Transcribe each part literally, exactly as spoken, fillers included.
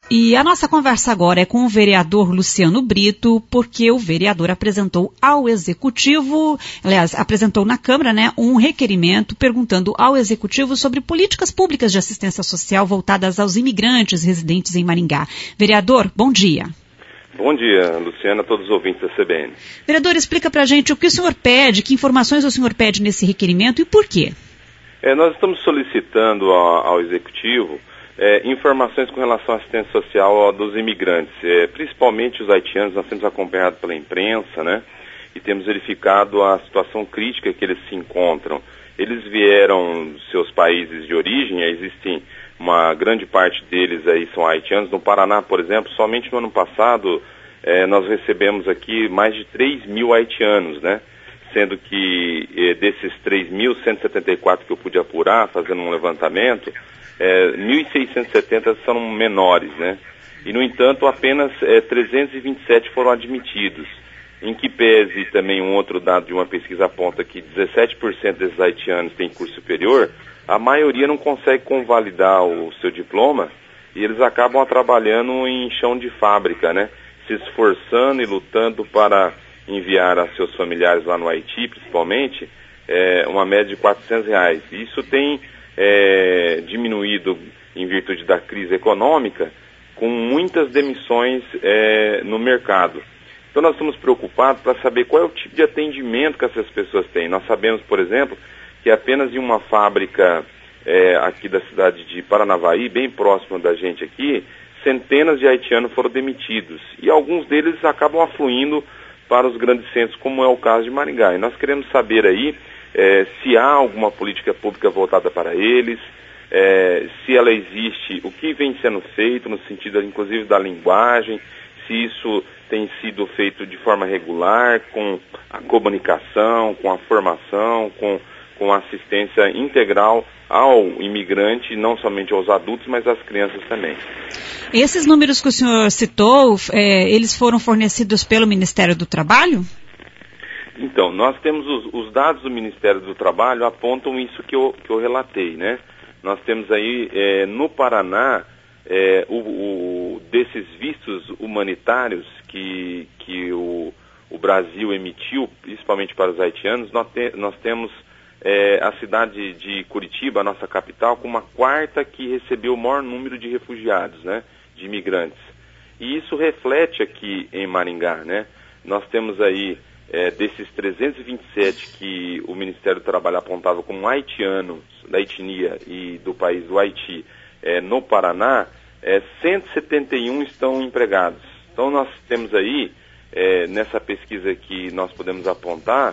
E a nossa conversa agora é com o vereador Luciano Brito, porque o vereador apresentou ao Executivo, aliás, apresentou na Câmara, né, um requerimento perguntando ao Executivo sobre políticas públicas de assistência social voltadas aos imigrantes residentes em Maringá. Vereador, bom dia. Bom dia, Luciana, a todos os ouvintes da C B N. Vereador, explica pra gente o que o senhor pede, que informações o senhor pede nesse requerimento e por quê? É, nós estamos solicitando ao, ao Executivo É, informações com relação à assistência social dos imigrantes, é, principalmente os haitianos. Nós temos acompanhado pela imprensa, né, e temos verificado a situação crítica que eles se encontram. Eles vieram dos seus países de origem, existem uma grande parte deles aí são haitianos. No Paraná, por exemplo, somente no ano passado é, nós recebemos aqui mais de três mil haitianos, né, sendo que é, desses três mil, cento e setenta e quatro que eu pude apurar, fazendo um levantamento, É, mil seiscentos e setenta são menores, né? E, no entanto, apenas é, trezentos e vinte e sete foram admitidos. Em que pese também um outro dado de uma pesquisa aponta que dezessete por cento desses haitianos têm curso superior, a maioria não consegue convalidar o seu diploma e eles acabam trabalhando em chão de fábrica, né? Se esforçando e lutando para enviar a seus familiares lá no Haiti, principalmente, é, uma média de quatrocentos reais. Isso tem É, diminuído em virtude da crise econômica, com muitas demissões é, no mercado. Então nós estamos preocupados para saber qual é o tipo de atendimento que essas pessoas têm. Nós sabemos, por exemplo, que apenas em uma fábrica é, aqui da cidade de Paranavaí, bem próximo da gente aqui, centenas de haitianos foram demitidos. E alguns deles acabam afluindo para os grandes centros, como é o caso de Maringá. E nós queremos saber aí É, se há alguma política pública voltada para eles, é, se ela existe, o que vem sendo feito no sentido, inclusive, da linguagem, se isso tem sido feito de forma regular, com a comunicação, com a formação, com, com a assistência integral ao imigrante, não somente aos adultos, mas às crianças também. Esses números que o senhor citou, é, eles foram fornecidos pelo Ministério do Trabalho? Então, nós temos os, os dados do Ministério do Trabalho apontam isso que eu, que eu relatei, né? Nós temos aí, é, no Paraná, é, o, o, desses vistos humanitários que, que o, o Brasil emitiu, principalmente para os haitianos, nós, te, nós temos é, a cidade de Curitiba, a nossa capital, como a quarta que recebeu o maior número de refugiados, né? De imigrantes. E isso reflete aqui em Maringá, né? Nós temos aí É, desses trezentos e vinte e sete que o Ministério do Trabalho apontava como haitianos, da etnia e do país do Haiti, é, no Paraná, é, cento e setenta e um estão empregados. Então nós temos aí, é, nessa pesquisa que nós podemos apontar,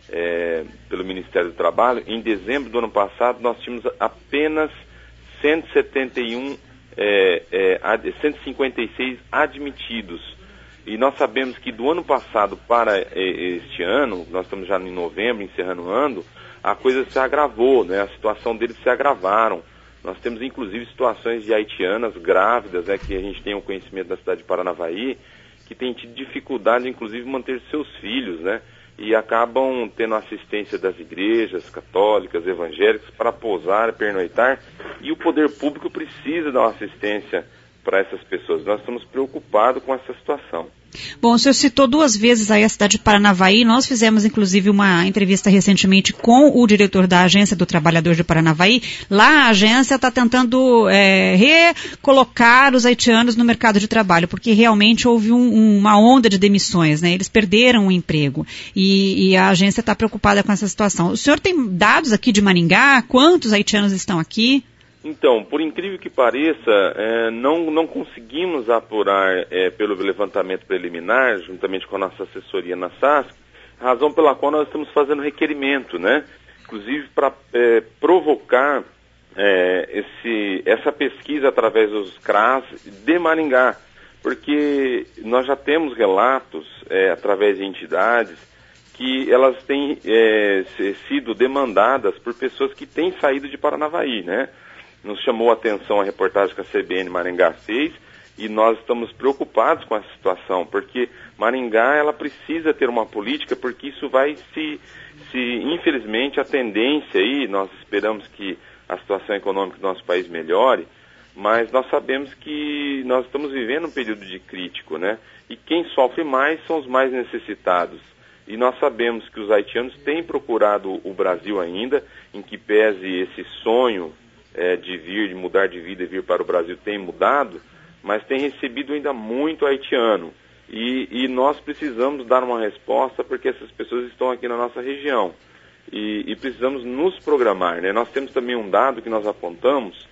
é, pelo Ministério do Trabalho, em dezembro do ano passado nós tínhamos apenas cento e setenta e um, é, é, cento e cinquenta e seis admitidos. E nós sabemos que do ano passado para este ano, nós estamos já em novembro, encerrando o ano, a coisa se agravou, né? A situação deles se agravaram. Nós temos inclusive situações de haitianas grávidas, né, que a gente tem o conhecimento da cidade de Paranavaí, que têm tido dificuldade, inclusive, em manter seus filhos, né? E acabam tendo assistência das igrejas católicas, evangélicas, para pousar, pernoitar, e o poder público precisa dar uma assistência para essas pessoas. Nós estamos preocupados com essa situação. Bom, o senhor citou duas vezes aí a cidade de Paranavaí. Nós fizemos, inclusive, uma entrevista recentemente com o diretor da Agência do Trabalhador de Paranavaí. Lá a agência está tentando é, recolocar os haitianos no mercado de trabalho, porque realmente houve um, uma onda de demissões, né? Eles perderam o emprego e, e a agência está preocupada com essa situação. O senhor tem dados aqui de Maringá? Quantos haitianos estão aqui? Então, por incrível que pareça, é, não, não conseguimos apurar é, pelo levantamento preliminar, juntamente com a nossa assessoria na S A S C, razão pela qual nós estamos fazendo requerimento, né? Inclusive para é, provocar é, esse, essa pesquisa através dos C R A S de Maringá, porque nós já temos relatos é, através de entidades que elas têm é, sido demandadas por pessoas que têm saído de Paranavaí, né? Nos chamou a atenção a reportagem que a C B N Maringá fez e nós estamos preocupados com essa situação, porque Maringá ela precisa ter uma política, porque isso vai se, se infelizmente, a tendência aí, nós esperamos que a situação econômica do nosso país melhore, mas nós sabemos que nós estamos vivendo um período de crítico, né? E quem sofre mais são os mais necessitados. E nós sabemos que os haitianos têm procurado o Brasil ainda, em que pese esse sonho é, de vir, de mudar de vida e vir para o Brasil tem mudado, mas tem recebido ainda muito haitiano. E, e nós precisamos dar uma resposta porque essas pessoas estão aqui na nossa região. E, e precisamos nos programar, né? Nós temos também um dado que nós apontamos,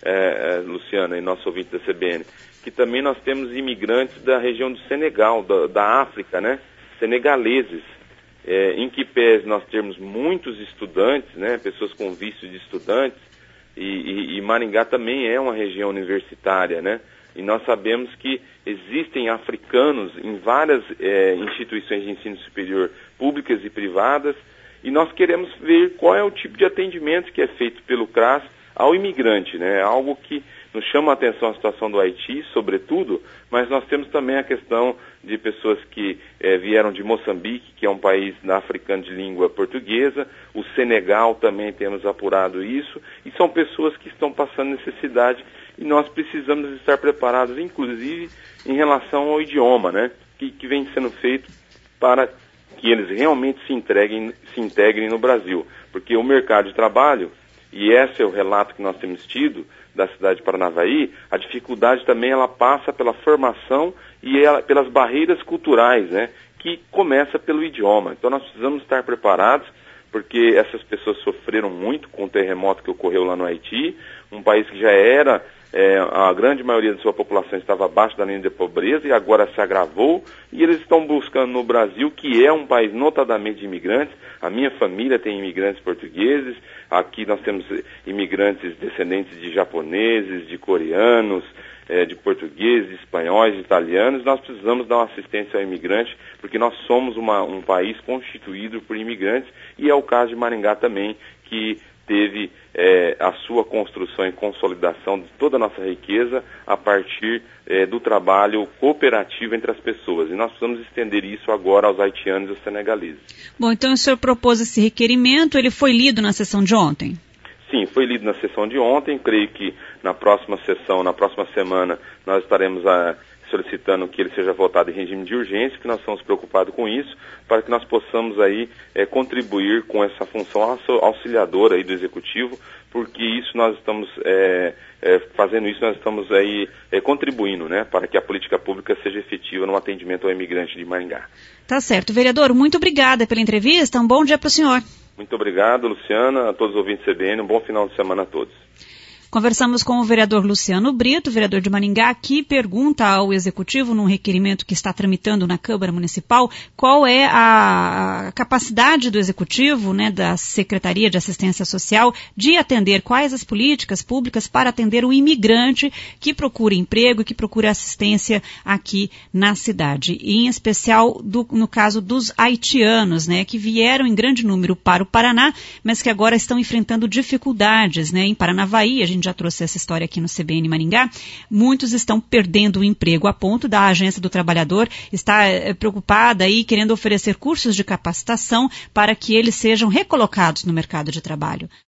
é, é, Luciana e nosso ouvinte da C B N, que também nós temos imigrantes da região do Senegal, da, da África, né? Senegaleses, é, em que pese nós temos muitos estudantes, né? Pessoas com vício de estudantes, e, e, e Maringá também é uma região universitária, né? E nós sabemos que existem africanos em várias é, instituições de ensino superior, públicas e privadas, e nós queremos ver qual é o tipo de atendimento que é feito pelo CRAS ao imigrante, né? Algo que nos chama a atenção a situação do Haiti, sobretudo, mas nós temos também a questão de pessoas que eh, vieram de Moçambique, que é um país africano de língua portuguesa, o Senegal também temos apurado isso, e são pessoas que estão passando necessidade e nós precisamos estar preparados, inclusive, em relação ao idioma, né? Que, que vem sendo feito para que eles realmente se, entreguem, se integrem no Brasil, porque o mercado de trabalho, e esse é o relato que nós temos tido da cidade de Paranavaí, a dificuldade também ela passa pela formação e ela, pelas barreiras culturais, né, que começa pelo idioma. Então nós precisamos estar preparados, porque essas pessoas sofreram muito com o terremoto que ocorreu lá no Haiti, um país que já era, é, a grande maioria da sua população estava abaixo da linha de pobreza e agora se agravou, e eles estão buscando no Brasil, que é um país notadamente de imigrantes. A minha família tem imigrantes portugueses, aqui nós temos imigrantes descendentes de japoneses, de coreanos, é, de portugueses, de espanhóis, de italianos. Nós precisamos dar uma assistência ao imigrante, porque nós somos uma, um país constituído por imigrantes, e é o caso de Maringá também, que teve é, a sua construção e consolidação de toda a nossa riqueza a partir é, do trabalho cooperativo entre as pessoas. E nós precisamos estender isso agora aos haitianos e aos senegaleses. Bom, então o senhor propôs esse requerimento, ele foi lido na sessão de ontem? Sim, foi lido na sessão de ontem. Creio que na próxima sessão, na próxima semana, nós estaremos a, solicitando que ele seja votado em regime de urgência, que nós estamos preocupados com isso, para que nós possamos aí é, contribuir com essa função auxiliadora aí do Executivo, porque isso nós estamos é, é, fazendo isso, nós estamos aí é, contribuindo, né, para que a política pública seja efetiva no atendimento ao imigrante de Maringá. Tá certo. Vereador, muito obrigada pela entrevista, um bom dia para o senhor. Muito obrigado, Luciana, a todos os ouvintes do C B N, um bom final de semana a todos. Conversamos com o vereador Luciano Brito, vereador de Maringá, que pergunta ao Executivo, num requerimento que está tramitando na Câmara Municipal, qual é a capacidade do Executivo, né, da Secretaria de Assistência Social, de atender, quais as políticas públicas para atender o imigrante que procura emprego e que procura assistência aqui na cidade. E, em especial, do, no caso dos haitianos, né, que vieram em grande número para o Paraná, mas que agora estão enfrentando dificuldades, né, em Paranavaí. A gente já trouxe essa história aqui no C B N Maringá, muitos estão perdendo o emprego a ponto da Agência do Trabalhador estar é, preocupada e querendo oferecer cursos de capacitação para que eles sejam recolocados no mercado de trabalho.